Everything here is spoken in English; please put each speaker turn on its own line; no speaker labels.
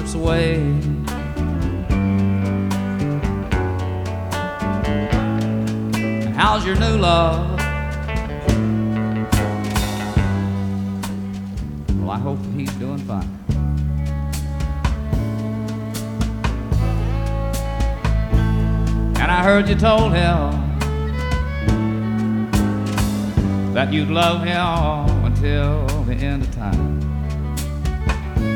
slips away. How's your new love? Well, I hope he's doing fine. And I heard you told him that you'd love him until the end of time.